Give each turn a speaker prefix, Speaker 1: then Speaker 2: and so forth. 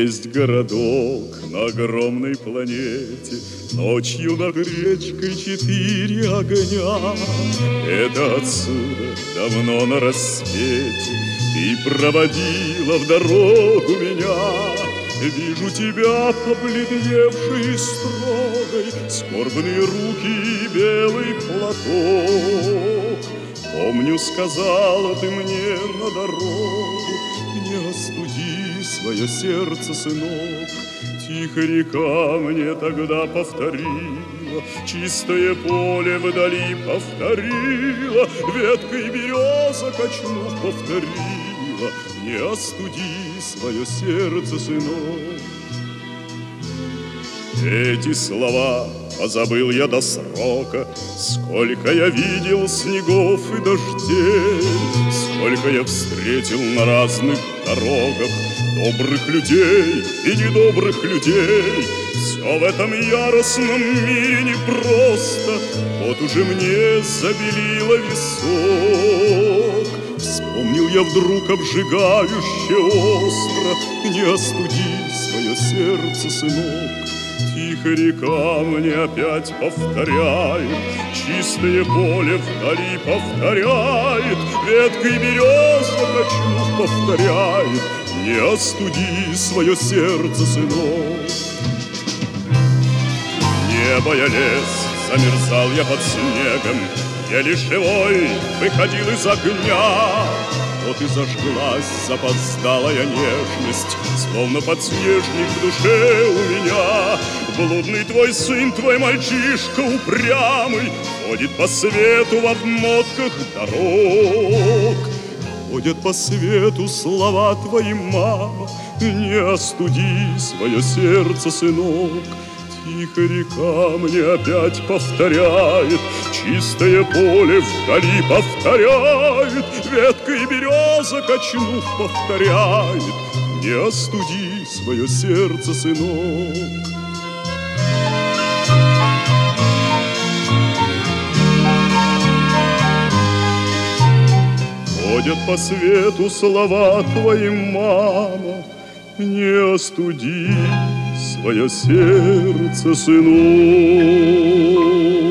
Speaker 1: Есть городок на огромной планете, ночью над речкой 4 огня. Это отсюда давно на рассвете ты проводила в дорогу меня. Вижу тебя, побледневшей строгой, скорбные руки и белый платок. Помню, сказала ты мне на дорогу: не остуди свое сердце, сынок. Тихо река мне тогда повторила, чистое поле вдали повторила, веткой береза качнув повторила: не остуди свое сердце, сынок. Эти слова позабыл я до срока. Сколько я видел снегов и дождей, сколько я встретил на разных дорогах добрых людей и недобрых людей. Все в этом яростном мире непросто, вот уже мне забелило висок. Вспомнил я вдруг обжигающе остро: не остуди свое сердце, сынок. Тихо река мне опять повторяет, чистое поле вдали повторяет, веткой береза качнув повторяет: не остуди свое сердце, сынок. Небо я лез, замерзал я под снегом, еле живой выходил из огня. Вот и зажглась запоздалая нежность, словно подснежник в душе у меня. Блудный твой сын, твой мальчишка упрямый, ходит по свету в обмотках дорог. Ходят по свету слова твои, мама: не остуди свое сердце, сынок. Тихо река мне опять повторяет, чистое поле вдали повторяет, веткой береза качнув повторяет: не остуди свое сердце, сынок. Ходят по свету слова твои, мама: не остуди свое сердце, сынок.